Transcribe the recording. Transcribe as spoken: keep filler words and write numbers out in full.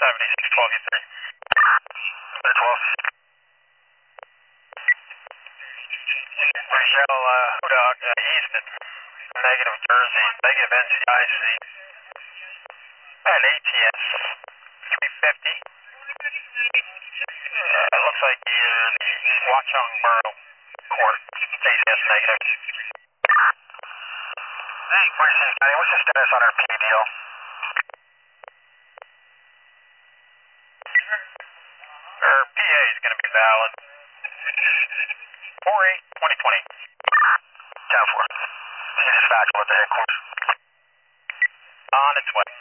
seventy-six twelve, you three. Clear twelve. Michelle, uh, Dog, uh, East at negative Jersey, negative N C I C. And A T S three fifty. Uh, it looks like you're in the Watchung Borough Court. A T S negative. Hey, forty-six County, what's the status on our P deal? Our P A is going to be valid. four eight twenty twenty. ten four. This is dispatch, what the headquarters? On its way.